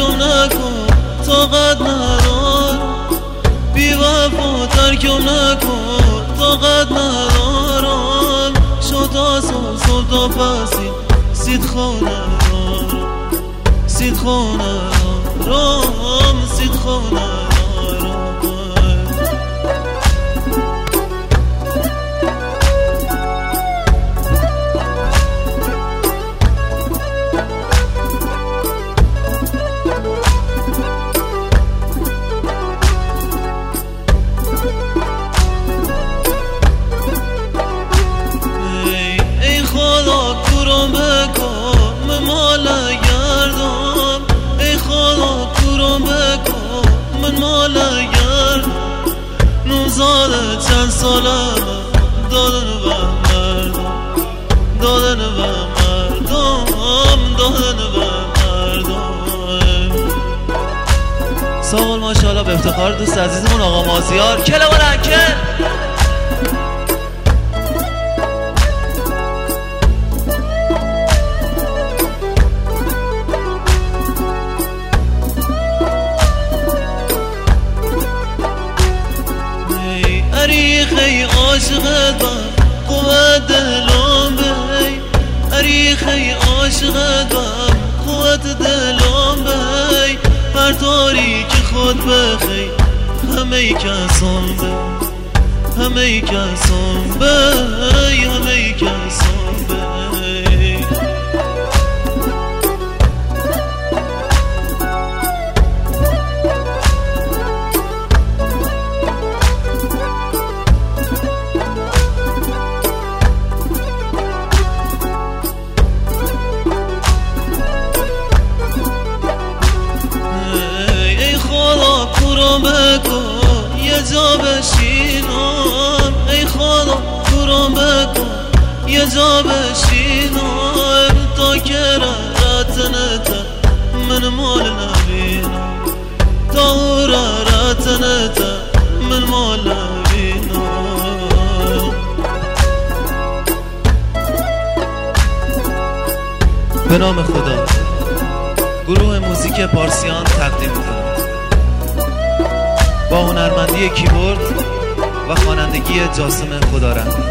ترکم نکن طاقت ندارم، بی وفا ترکم نکن طاقت ندارم. شد آسان صبح تا پسین سید خانه دارم، سید خانه دارم، سید خانه دارم. ای خدا کورم بکن من مال گردم، ای خدا کورم بکن من مال گردم. نوزاده چند سالم دادن به مردم، دادن به مردم، دادن به مردم. ساقل ماشاءالله به افتخار دوست عزیزمون آقا مازیار کلمون انکل. ای عاشقت من قوت دلم بی، ای عاشقت من قوت دلم بی. هر تاریک خود بخی همه کسان بی، همه کسان بی، همه کسان بی. کورم بکن یه جا بشینم، ای خدا کورم بکن یه جا بشینم. تا که رتنت من مال نبینم، تا رتنت من مال نبینم. به نام خدا گروه موزیک پارسیان تقدیم می‌کنم با هنرمندی کیبورد و خوانندگی جاسم خدارند.